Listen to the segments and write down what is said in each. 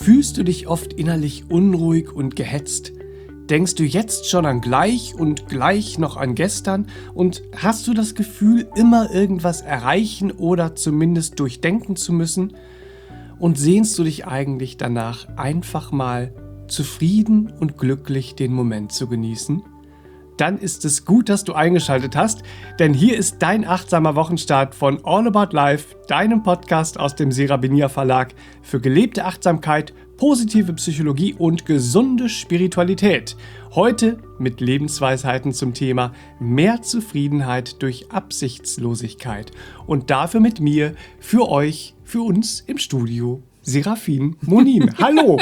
Fühlst du dich oft innerlich unruhig und gehetzt? Denkst du jetzt schon an gleich und gleich noch an gestern? Und hast du das Gefühl, immer irgendwas erreichen oder zumindest durchdenken zu müssen? Und sehnst du dich eigentlich danach, einfach mal zufrieden und glücklich den Moment zu genießen? Dann ist es gut, dass du eingeschaltet hast, denn hier ist dein achtsamer Wochenstart von All About Life, deinem Podcast aus dem Serabinia Verlag für gelebte Achtsamkeit, positive Psychologie und gesunde Spiritualität. Heute mit Lebensweisheiten zum Thema mehr Zufriedenheit durch Absichtslosigkeit. Und dafür mit mir, für euch, für uns im Studio, Serafin Monin. Hallo!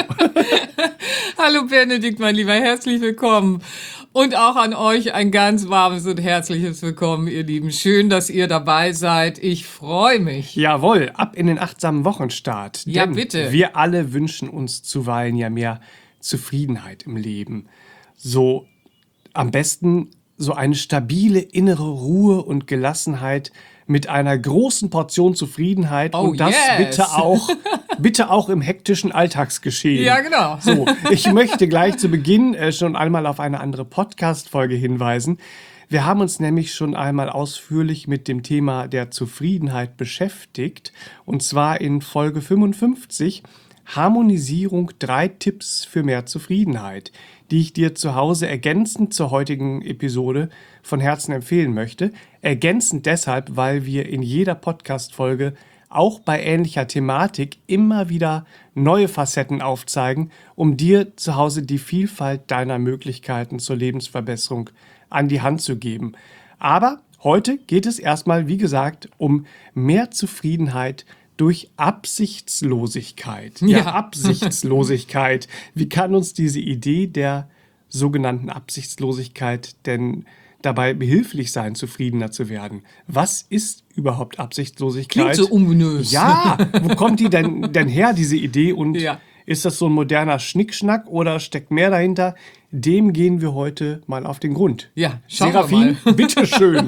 Hallo Benedikt, mein Lieber, herzlich willkommen. Und auch an euch ein ganz warmes und herzliches Willkommen, ihr Lieben. Schön, dass ihr dabei seid. Ich freue mich. Jawohl, ab in den achtsamen Wochenstart. Ja, Denn bitte. Wir alle wünschen uns zuweilen ja mehr Zufriedenheit im Leben. So am besten so eine stabile innere Ruhe und Gelassenheit mit einer großen Portion Zufriedenheit. Oh, und das yes. bitte auch im hektischen Alltagsgeschehen. Ja, genau. So, ich möchte gleich zu Beginn schon einmal auf eine andere Podcast-Folge hinweisen. Wir haben uns nämlich schon einmal ausführlich mit dem Thema der Zufriedenheit beschäftigt. Und zwar in Folge 55, Harmonisierung, 3 Tipps für mehr Zufriedenheit, die ich dir zu Hause ergänzend zur heutigen Episode von Herzen empfehlen möchte. Ergänzend deshalb, weil wir in jeder Podcast-Folge auch bei ähnlicher Thematik immer wieder neue Facetten aufzeigen, um dir zu Hause die Vielfalt deiner Möglichkeiten zur Lebensverbesserung an die Hand zu geben. Aber heute geht es erstmal, wie gesagt, um mehr Zufriedenheit durch Absichtslosigkeit. Ja. Absichtslosigkeit. Wie kann uns diese Idee der sogenannten Absichtslosigkeit denn dabei behilflich sein, zufriedener zu werden? Was ist überhaupt Absichtslosigkeit? Klingt so ominös. Ja, wo kommt die denn her, diese Idee? Und Ja. ist das so ein moderner Schnickschnack oder steckt mehr dahinter? Dem gehen wir heute mal auf den Grund. Ja, schauen Serafin, wir mal. bitteschön.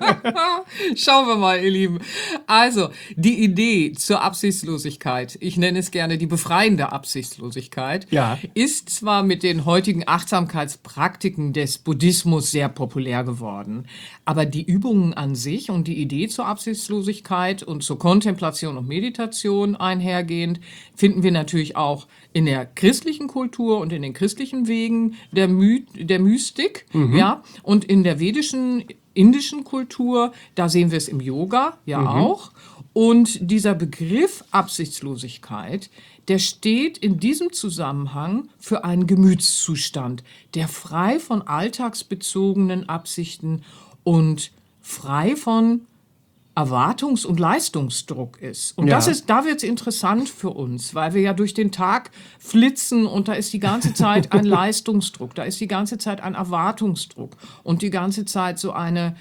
Schauen wir mal, ihr Lieben. Also, die Idee zur Absichtslosigkeit, ich nenne es gerne die befreiende Absichtslosigkeit, Ja. ist zwar mit den heutigen Achtsamkeitspraktiken des Buddhismus sehr populär geworden, aber die Übungen an sich und die Idee zur Absichtslosigkeit und zur Kontemplation und Meditation einhergehend, finden wir natürlich auch in der christlichen Kultur und in den christlichen Wegen der Mystik, ja, und in der indischen Kultur, da sehen wir es im Yoga ja auch. Und dieser Begriff Absichtslosigkeit, der steht in diesem Zusammenhang für einen Gemütszustand, der frei von alltagsbezogenen Absichten und frei von Erwartungs- und Leistungsdruck ist. Und Ja. da wird es interessant für uns, weil wir ja durch den Tag flitzen und da ist die ganze Zeit ein Leistungsdruck, da ist die ganze Zeit ein Erwartungsdruck und die ganze Zeit so eine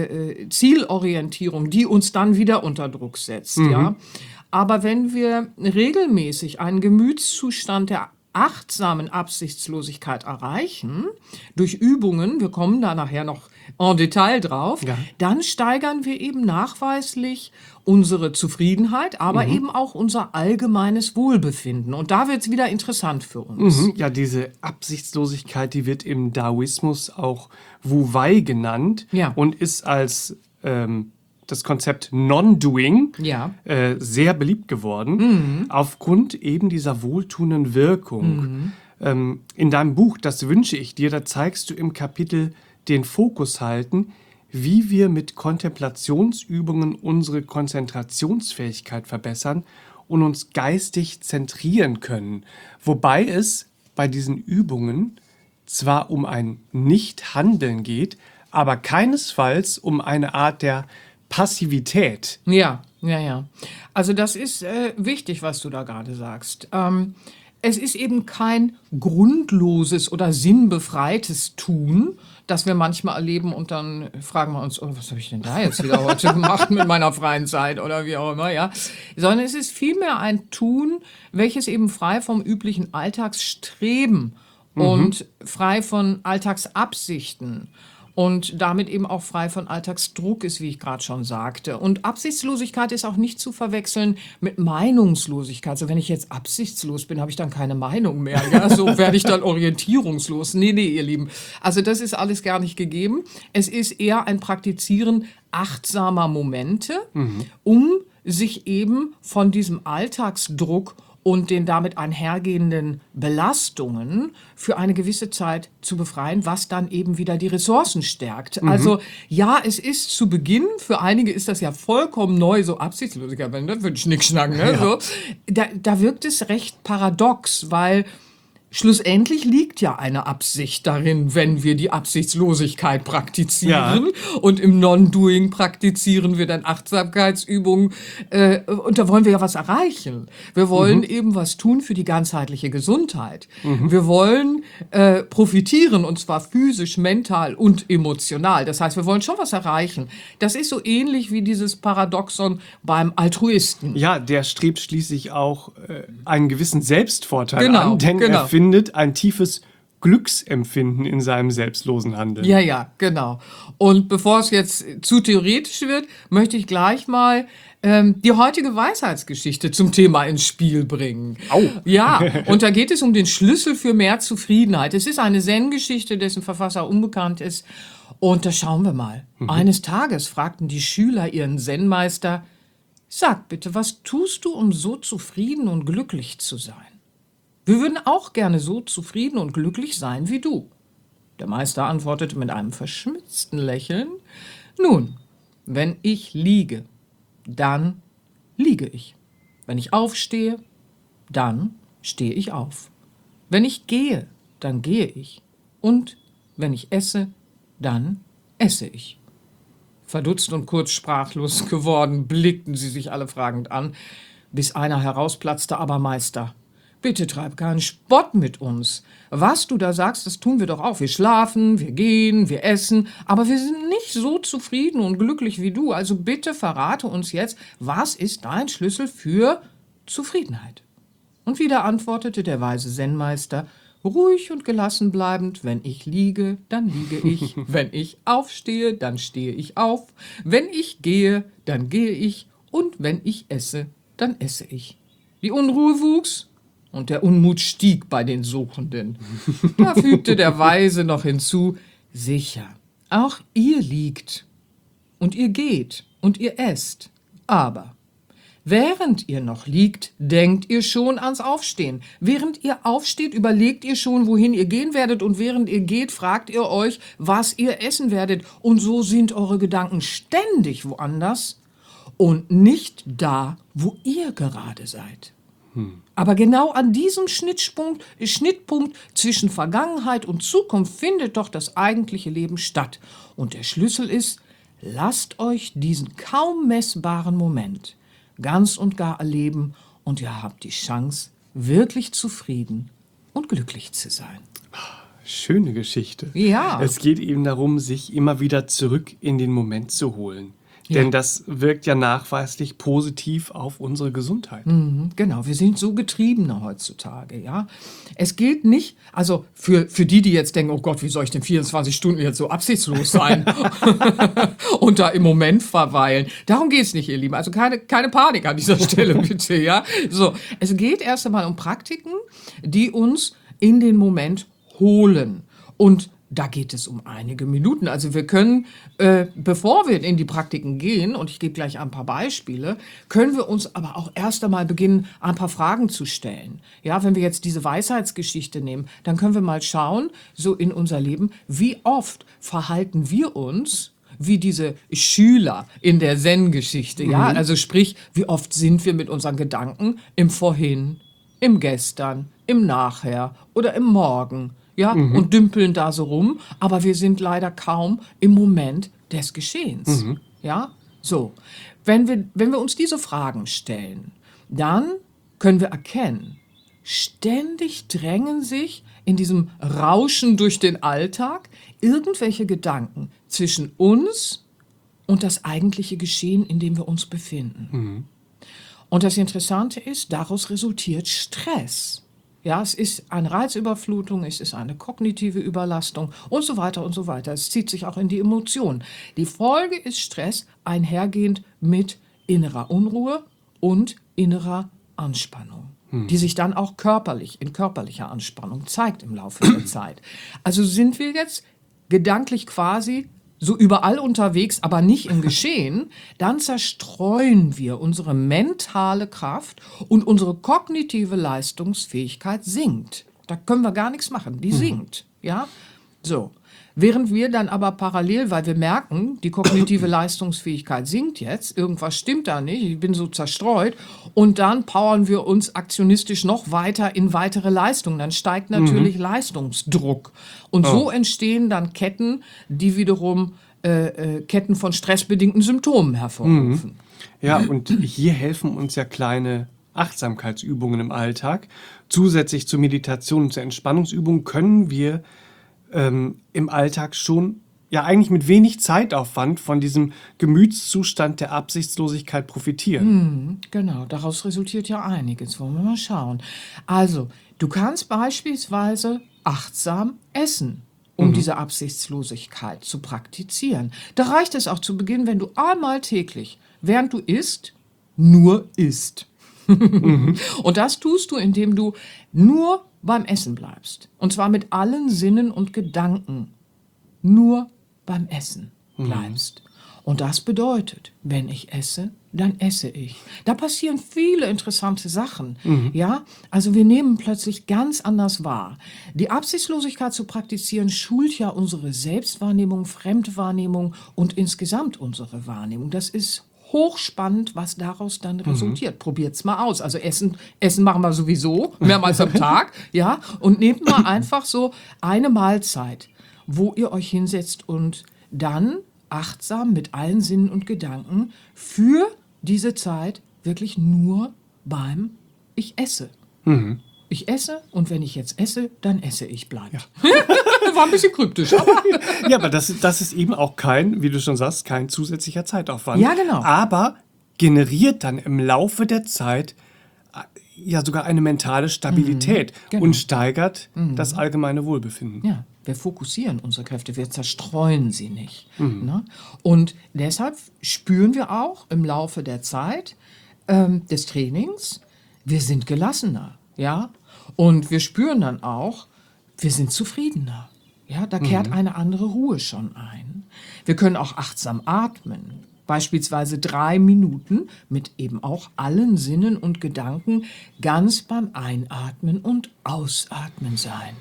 Zielorientierung, die uns dann wieder unter Druck setzt. Ja? Aber wenn wir regelmäßig einen Gemütszustand der achtsamen Absichtslosigkeit erreichen, durch Übungen, wir kommen da nachher noch en Detail drauf, Ja. dann steigern wir eben nachweislich unsere Zufriedenheit, aber eben auch unser allgemeines Wohlbefinden. Und da wird es wieder interessant für uns. Ja, diese Absichtslosigkeit, die wird im Daoismus auch Wu Wei genannt Ja. und ist als das Konzept Non-Doing Ja. sehr beliebt geworden, aufgrund eben dieser wohltuenden Wirkung. In deinem Buch, das wünsche ich dir, da zeigst du im Kapitel den Fokus halten, wie wir mit Kontemplationsübungen unsere Konzentrationsfähigkeit verbessern und uns geistig zentrieren können. Wobei es bei diesen Übungen zwar um ein Nicht-Handeln geht, aber keinesfalls um eine Art der Passivität. Ja. Also das ist wichtig, was du da gerade sagst. Es ist eben kein grundloses oder sinnbefreites Tun, das wir manchmal erleben und dann fragen wir uns, oh, was habe ich denn da jetzt wieder heute gemacht mit meiner freien Zeit oder wie auch immer, ja. Sondern es ist vielmehr ein Tun, welches eben frei vom üblichen Alltagsstreben und frei von Alltagsabsichten und damit eben auch frei von Alltagsdruck ist, wie ich gerade schon sagte. Und Absichtslosigkeit ist auch nicht zu verwechseln mit Meinungslosigkeit. Also wenn ich jetzt absichtslos bin, habe ich dann keine Meinung mehr. Ja? So werde ich dann orientierungslos. Nee, ihr Lieben. Also das ist alles gar nicht gegeben. Es ist eher ein Praktizieren achtsamer Momente, um sich eben von diesem Alltagsdruck und den damit einhergehenden Belastungen für eine gewisse Zeit zu befreien, was dann eben wieder die Ressourcen stärkt. Also ja, es ist zu Beginn, für einige ist das ja vollkommen neu, so Absichtslosigkeit, das wird Schnickschnack, ne? So. Da wirkt es recht paradox, weil schlussendlich liegt ja eine Absicht darin, wenn wir die Absichtslosigkeit praktizieren. Ja. Und im Non-Doing praktizieren wir dann Achtsamkeitsübungen. Und da wollen wir ja was erreichen. Wir wollen eben was tun für die ganzheitliche Gesundheit. Wir wollen profitieren, und zwar physisch, mental und emotional. Das heißt, wir wollen schon was erreichen. Das ist so ähnlich wie dieses Paradoxon beim Altruisten. Ja, der strebt schließlich auch einen gewissen Selbstvorteil an, denn er findet ein tiefes Glücksempfinden in seinem selbstlosen Handeln. Ja, genau. Und bevor es jetzt zu theoretisch wird, möchte ich gleich mal die heutige Weisheitsgeschichte zum Thema ins Spiel bringen. Au. Ja, und da geht es um den Schlüssel für mehr Zufriedenheit. Es ist eine Zen-Geschichte, dessen Verfasser unbekannt ist. Und da schauen wir mal. Eines Tages fragten die Schüler ihren Zen-Meister: Sag bitte, was tust du, um so zufrieden und glücklich zu sein? Wir würden auch gerne so zufrieden und glücklich sein wie du. Der Meister antwortete mit einem verschmitzten Lächeln: Nun, wenn ich liege, dann liege ich. Wenn ich aufstehe, dann stehe ich auf. Wenn ich gehe, dann gehe ich. Und wenn ich esse, dann esse ich. Verdutzt und kurz sprachlos geworden, blickten sie sich alle fragend an, bis einer herausplatzte: Aber Meister, bitte treib keinen Spott mit uns. Was du da sagst, das tun wir doch auch. Wir schlafen, wir gehen, wir essen, aber wir sind nicht so zufrieden und glücklich wie du. Also bitte verrate uns jetzt, was ist dein Schlüssel für Zufriedenheit? Und wieder antwortete der weise Zen-Meister, ruhig und gelassen bleibend: Wenn ich liege, dann liege ich. Wenn ich aufstehe, dann stehe ich auf. Wenn ich gehe, dann gehe ich. Und wenn ich esse, dann esse ich. Die Unruhe wuchs und der Unmut stieg bei den Suchenden. Da fügte der Weise noch hinzu: Sicher, auch ihr liegt und ihr geht und ihr esst, aber während ihr noch liegt, denkt ihr schon ans Aufstehen. Während ihr aufsteht, überlegt ihr schon, wohin ihr gehen werdet, und während ihr geht, fragt ihr euch, was ihr essen werdet. Und so sind eure Gedanken ständig woanders und nicht da, wo ihr gerade seid. Aber genau an diesem Schnittpunkt zwischen Vergangenheit und Zukunft findet doch das eigentliche Leben statt. Und der Schlüssel ist: Lasst euch diesen kaum messbaren Moment ganz und gar erleben, und ihr habt die Chance, wirklich zufrieden und glücklich zu sein. Schöne Geschichte. Ja. Es geht eben darum, sich immer wieder zurück in den Moment zu holen. Denn das wirkt ja nachweislich positiv auf unsere Gesundheit. Genau, wir sind so Getriebene heutzutage, ja. Es gilt nicht, also für die jetzt denken: Oh Gott, wie soll ich denn 24 Stunden jetzt so absichtslos sein und da im Moment verweilen? Darum geht es nicht, ihr Lieben. Also keine Panik an dieser Stelle, bitte, ja. So, es geht erst einmal um Praktiken, die uns in den Moment holen. Und da geht es um einige Minuten. Also wir können, bevor wir in die Praktiken gehen, und ich gebe gleich ein paar Beispiele, können wir uns aber auch erst einmal beginnen, ein paar Fragen zu stellen. Ja, wenn wir jetzt diese Weisheitsgeschichte nehmen, dann können wir mal schauen, so in unser Leben, wie oft verhalten wir uns wie diese Schüler in der Zen-Geschichte. Ja, also sprich, wie oft sind wir mit unseren Gedanken im Vorhin, im Gestern, im Nachher oder im Morgen. Ja, und dümpeln da so rum, aber wir sind leider kaum im Moment des Geschehens. Ja, so. Wenn wir uns diese Fragen stellen, dann können wir erkennen, ständig drängen sich in diesem Rauschen durch den Alltag irgendwelche Gedanken zwischen uns und das eigentliche Geschehen, in dem wir uns befinden. Und das Interessante ist, daraus resultiert Stress. Ja, es ist eine Reizüberflutung, es ist eine kognitive Überlastung und so weiter und so weiter. Es zieht sich auch in die Emotionen. Die Folge ist Stress, einhergehend mit innerer Unruhe und innerer Anspannung, die sich dann auch in körperlicher Anspannung zeigt im Laufe der Zeit. Also sind wir jetzt gedanklich quasi so überall unterwegs, aber nicht im Geschehen, dann zerstreuen wir unsere mentale Kraft und unsere kognitive Leistungsfähigkeit sinkt. Da können wir gar nichts machen, die sinkt, ja? So. Während wir dann aber parallel, weil wir merken, die kognitive Leistungsfähigkeit sinkt jetzt, irgendwas stimmt da nicht, ich bin so zerstreut, und dann powern wir uns aktionistisch noch weiter in weitere Leistungen. Dann steigt natürlich Leistungsdruck. Und so entstehen dann Ketten, die wiederum Ketten von stressbedingten Symptomen hervorrufen. Ja, und hier helfen uns ja kleine Achtsamkeitsübungen im Alltag. Zusätzlich zur Meditation und zur Entspannungsübung können wir im Alltag schon ja eigentlich mit wenig Zeitaufwand von diesem Gemütszustand der Absichtslosigkeit profitieren. Genau, daraus resultiert ja einiges. Wollen wir mal schauen. Also, du kannst beispielsweise achtsam essen, um diese Absichtslosigkeit zu praktizieren. Da reicht es auch zu Beginn, wenn du einmal täglich, während du isst, nur isst. Und das tust du, indem du nur beim Essen bleibst. Und zwar mit allen Sinnen und Gedanken. Nur beim Essen bleibst. Und das bedeutet, wenn ich esse, dann esse ich. Da passieren viele interessante Sachen. Ja, also wir nehmen plötzlich ganz anders wahr. Die Absichtslosigkeit zu praktizieren schult ja unsere Selbstwahrnehmung, Fremdwahrnehmung und insgesamt unsere Wahrnehmung. Das ist hochspannend, was daraus dann resultiert. Probiert's mal aus. Also Essen machen wir sowieso mehrmals am Tag, ja. Und nehmt mal einfach so eine Mahlzeit, wo ihr euch hinsetzt und dann achtsam mit allen Sinnen und Gedanken für diese Zeit wirklich nur beim Ich esse. Ich esse und wenn ich jetzt esse, dann esse ich bleibt. Ja. War ein bisschen kryptisch. Aber Ja, aber das ist eben auch kein, wie du schon sagst, kein zusätzlicher Zeitaufwand. Ja, genau. Aber generiert dann im Laufe der Zeit ja sogar eine mentale Stabilität genau. und steigert das allgemeine Wohlbefinden. ja, wir fokussieren unsere Kräfte, wir zerstreuen sie nicht. Ne? Und deshalb spüren wir auch im Laufe der Zeit des Trainings, wir sind gelassener. Ja? Und wir spüren dann auch, wir sind zufriedener. Ja, da kehrt eine andere Ruhe schon ein. Wir können auch achtsam atmen. Beispielsweise 3 Minuten mit eben auch allen Sinnen und Gedanken ganz beim Einatmen und Ausatmen sein.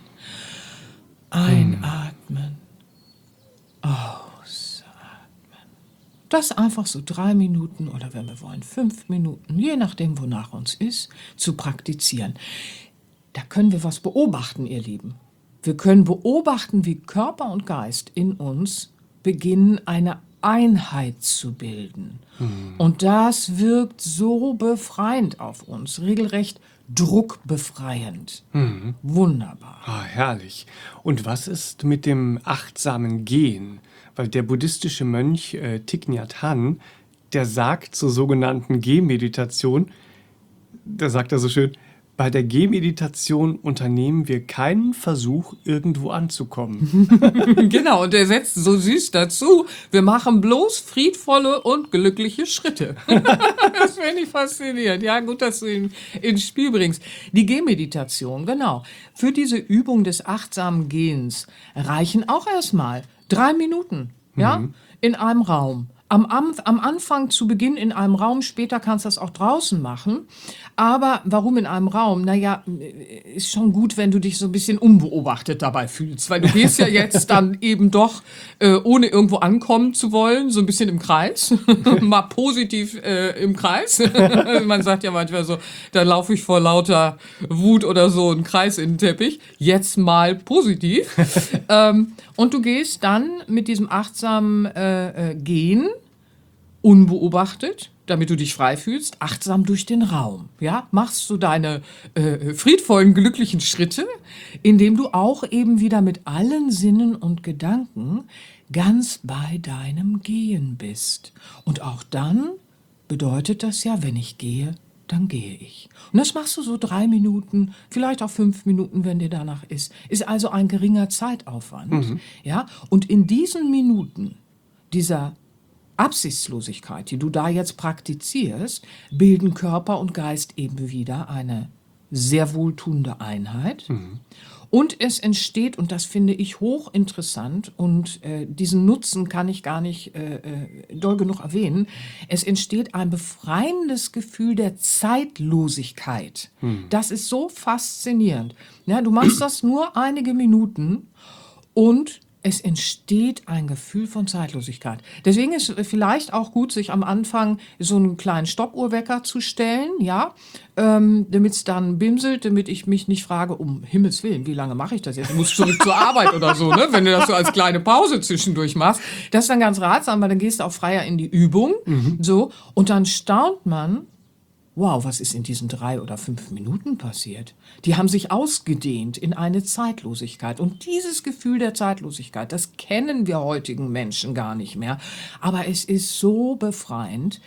Einatmen, ausatmen. Das einfach so 3 Minuten oder wenn wir wollen 5 Minuten, je nachdem, wonach uns ist, zu praktizieren. Da können wir was beobachten, ihr Lieben. Wir können beobachten, wie Körper und Geist in uns beginnen, eine Einheit zu bilden. Und das wirkt so befreiend auf uns, regelrecht druckbefreiend. Wunderbar. Ah, herrlich. Und was ist mit dem achtsamen Gehen? Weil der buddhistische Mönch Thich Nhat Hanh, der sagt zur sogenannten Gehmeditation, da sagt er so schön, bei der Gehmeditation unternehmen wir keinen Versuch, irgendwo anzukommen. Genau, und er setzt so süß dazu, wir machen bloß friedvolle und glückliche Schritte. Das finde ich faszinierend. Ja, gut, dass du ihn ins Spiel bringst. Die Gehmeditation, genau. Für diese Übung des achtsamen Gehens reichen auch erstmal 3 Minuten, ja, in einem Raum. Am Anfang zu Beginn in einem Raum, später kannst du das auch draußen machen. Aber warum in einem Raum? Naja, ist schon gut, wenn du dich so ein bisschen unbeobachtet dabei fühlst. Weil du gehst ja jetzt dann eben doch, ohne irgendwo ankommen zu wollen, so ein bisschen im Kreis. Mal positiv im Kreis. Man sagt ja manchmal so, da laufe ich vor lauter Wut oder so einen Kreis in den Teppich. Jetzt mal positiv. Und du gehst dann mit diesem achtsamen Gehen unbeobachtet, damit du dich frei fühlst, achtsam durch den Raum. Ja? Machst du deine friedvollen, glücklichen Schritte, indem du auch eben wieder mit allen Sinnen und Gedanken ganz bei deinem Gehen bist. Und auch dann bedeutet das ja, wenn ich gehe, dann gehe ich. Und das machst du so 3 Minuten, vielleicht auch 5 Minuten, wenn dir danach ist. Ist also ein geringer Zeitaufwand. Ja? Und in diesen Minuten dieser Absichtslosigkeit, die du da jetzt praktizierst, bilden Körper und Geist eben wieder eine sehr wohltuende Einheit. Und es entsteht, und das finde ich hochinteressant, und diesen Nutzen kann ich gar nicht doll genug erwähnen, es entsteht ein befreiendes Gefühl der Zeitlosigkeit. Das ist so faszinierend. Ja, du machst das nur einige Minuten und es entsteht ein Gefühl von Zeitlosigkeit. Deswegen ist es vielleicht auch gut, sich am Anfang so einen kleinen Stoppuhrwecker zu stellen, ja, damit es dann bimselt, damit ich mich nicht frage, um Himmels Willen, wie lange mache ich das jetzt? Ich muss zurück zur Arbeit oder so, ne? Wenn du das so als kleine Pause zwischendurch machst. Das ist dann ganz ratsam, weil dann gehst du auch freier in die Übung, so, und dann staunt man, wow, was ist in diesen 3 oder 5 Minuten passiert? Die haben sich ausgedehnt in eine Zeitlosigkeit. Und dieses Gefühl der Zeitlosigkeit, das kennen wir heutigen Menschen gar nicht mehr. Aber es ist so befreiend,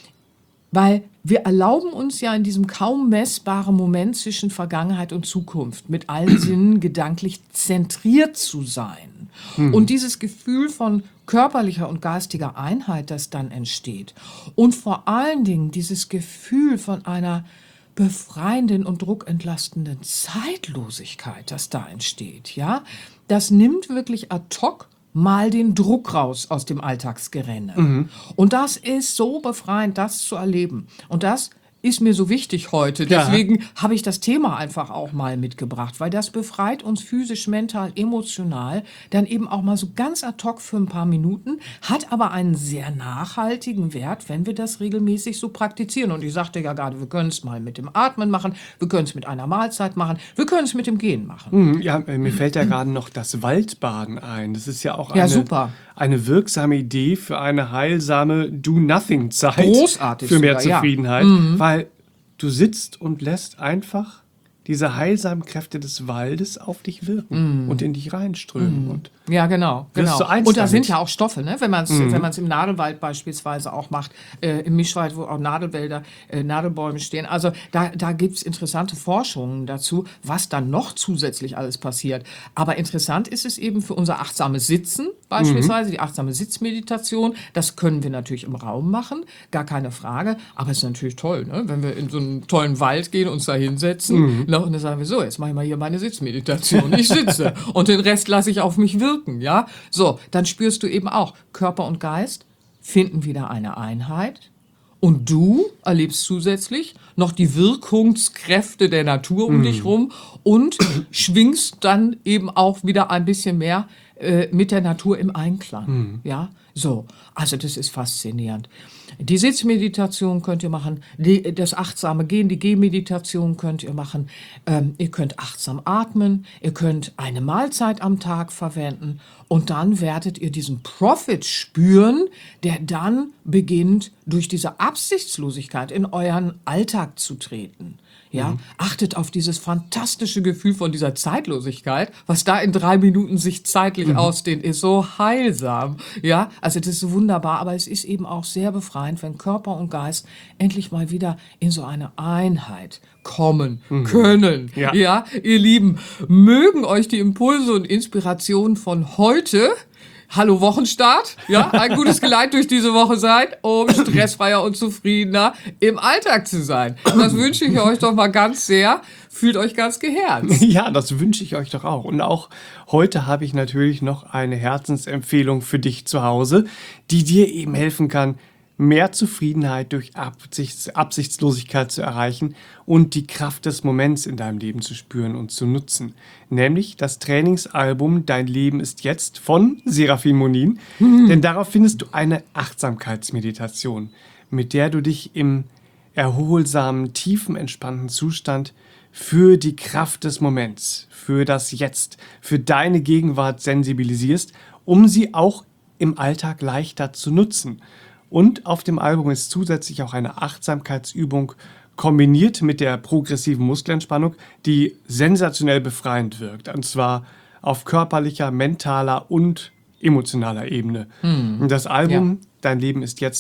weil wir erlauben uns ja in diesem kaum messbaren Moment zwischen Vergangenheit und Zukunft mit allen Sinnen gedanklich zentriert zu sein. Und dieses Gefühl von körperlicher und geistiger Einheit, das dann entsteht. Und vor allen Dingen dieses Gefühl von einer befreienden und druckentlastenden Zeitlosigkeit, das da entsteht, ja, das nimmt wirklich ad hoc mal den Druck raus aus dem Alltagsgerenne. Und das ist so befreiend, das zu erleben. Und das ist mir so wichtig heute. Deswegen habe ich das Thema einfach auch mal mitgebracht, weil das befreit uns physisch, mental, emotional, dann eben auch mal so ganz ad hoc für ein paar Minuten, hat aber einen sehr nachhaltigen Wert, wenn wir das regelmäßig so praktizieren. Und ich sagte ja gerade, wir können es mal mit dem Atmen machen, wir können es mit einer Mahlzeit machen, wir können es mit dem Gehen machen. Ja, mir fällt ja gerade noch das Waldbaden ein. Das ist ja auch super. Eine wirksame Idee für eine heilsame Do-Nothing-Zeit. Großartig für mehr sogar, Zufriedenheit. Weil du sitzt und lässt einfach diese heilsamen Kräfte des Waldes auf dich wirken und in dich reinströmen. Und Ja, genau. wirst du eins Und da damit. sind ja auch Stoffe, ne? Wenn man es im Nadelwald beispielsweise auch macht, im Mischwald, wo auch Nadelwälder, Nadelbäume stehen. Also da gibt es interessante Forschungen dazu, was dann noch zusätzlich alles passiert. Aber interessant ist es eben für unser achtsames Sitzen beispielsweise, die achtsame Sitzmeditation. Das können wir natürlich im Raum machen, gar keine Frage. Aber es ist natürlich toll, ne? Wenn wir in so einen tollen Wald gehen, uns da hinsetzen, und dann sagen wir so, jetzt mache ich mal hier meine Sitzmeditation. Ich sitze und den Rest lasse ich auf mich wirken, ja? So, dann spürst du eben auch, Körper und Geist finden wieder eine Einheit. Und du erlebst zusätzlich noch die Wirkungskräfte der Natur um dich rum und schwingst dann eben auch wieder ein bisschen mehr mit der Natur im Einklang. Ja, so. Also das ist faszinierend. Die Sitzmeditation könnt ihr machen, das achtsame Gehen, die Gehmeditation könnt ihr machen. Ihr könnt achtsam atmen, ihr könnt eine Mahlzeit am Tag verwenden und dann werdet ihr diesen Profit spüren, der dann beginnt, durch diese Absichtslosigkeit in euren Alltag zu treten. Ja, achtet auf dieses fantastische Gefühl von dieser Zeitlosigkeit, was da in 3 Minuten sich zeitlich ausdehnt, ist so heilsam. Ja, also das ist so wunderbar, aber es ist eben auch sehr befreiend, wenn Körper und Geist endlich mal wieder in so eine Einheit kommen können. Ja. Ja, ihr Lieben, mögen euch die Impulse und Inspirationen von heute, hallo Wochenstart, ja, ein gutes Geleit durch diese Woche sein, um stressfreier und zufriedener im Alltag zu sein. Das wünsche ich euch doch mal ganz sehr. Fühlt euch ganz geherzt. Ja, das wünsche ich euch doch auch. Und auch heute habe ich natürlich noch eine Herzensempfehlung für dich zu Hause, die dir eben helfen kann, mehr Zufriedenheit durch Absichtslosigkeit zu erreichen und die Kraft des Moments in deinem Leben zu spüren und zu nutzen. Nämlich das Trainingsalbum Dein Leben ist jetzt von Serafin Monin. Denn darauf findest du eine Achtsamkeitsmeditation, mit der du dich im erholsamen, tiefen, entspannten Zustand für die Kraft des Moments, für das Jetzt, für deine Gegenwart sensibilisierst, um sie auch im Alltag leichter zu nutzen. Und auf dem Album ist zusätzlich auch eine Achtsamkeitsübung kombiniert mit der progressiven Muskelentspannung, die sensationell befreiend wirkt. Und zwar auf körperlicher, mentaler und emotionaler Ebene. Und das Album Dein Leben ist jetzt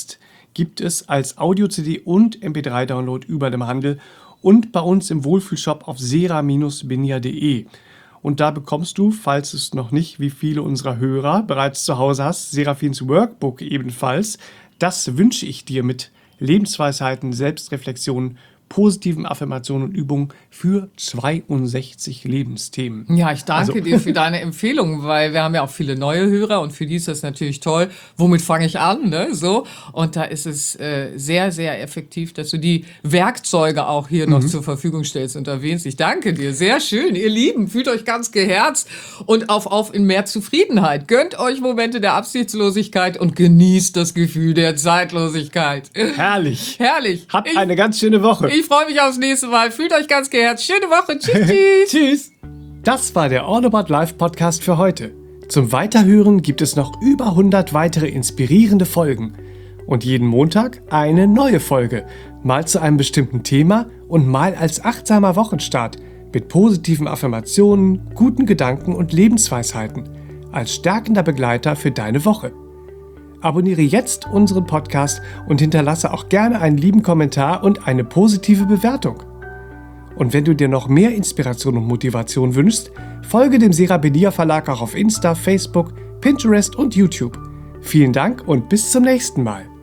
gibt es als Audio-CD und MP3-Download überall im Handel und bei uns im Wohlfühlshop auf sera-benia.de. Und da bekommst du, falls es noch nicht wie viele unserer Hörer bereits zu Hause hast, Seraphins Workbook ebenfalls. Das wünsche ich dir mit Lebensweisheiten, Selbstreflexionen, positiven Affirmationen und Übungen für 62 Lebensthemen. Ja, ich danke dir für deine Empfehlungen, weil wir haben ja auch viele neue Hörer und für die ist das natürlich toll. Womit fange ich an? Ne? So. Und da ist es sehr, sehr effektiv, dass du die Werkzeuge auch hier noch zur Verfügung stellst und erwähnst. Ich danke dir. Sehr schön. Ihr Lieben, fühlt euch ganz geherzt und auf in mehr Zufriedenheit. Gönnt euch Momente der Absichtslosigkeit und genießt das Gefühl der Zeitlosigkeit. Herrlich. Herrlich. Habt eine ganz schöne Woche. Ich freue mich aufs nächste Mal. Fühlt euch ganz geherzt. Schöne Woche. Tschüss, tschüss. Tschüss. Das war der All About Life Podcast für heute. Zum Weiterhören gibt es noch über 100 weitere inspirierende Folgen. Und jeden Montag eine neue Folge. Mal zu einem bestimmten Thema und mal als achtsamer Wochenstart. Mit positiven Affirmationen, guten Gedanken und Lebensweisheiten. Als stärkender Begleiter für deine Woche. Abonniere jetzt unseren Podcast und hinterlasse auch gerne einen lieben Kommentar und eine positive Bewertung. Und wenn du dir noch mehr Inspiration und Motivation wünschst, folge dem Sera-Benia Verlag auch auf Insta, Facebook, Pinterest und YouTube. Vielen Dank und bis zum nächsten Mal.